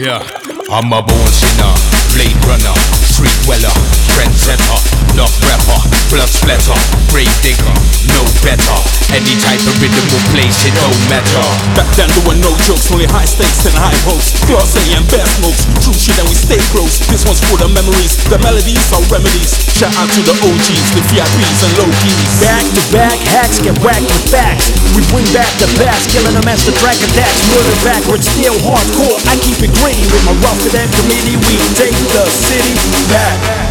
Yeah, I'm a born sinner, blade runner, street dweller, trendsetter, love rapper, blood splatter, grave digger, no better. Any type of rhythm will place, it don't matter. Back then there were no jokes, only high stakes and high hopes. Class A and best notes, true shit and we stay close. This one's full of memories, the melodies are remedies. Shout out to the OGs, the VIPs and low keys. Back to back, hacks get whacked with facts. We bring back the best, killing them as the track attacks. Murder backwards, still hardcore. I keep it gritty with my rough cadet committee. We take the city back.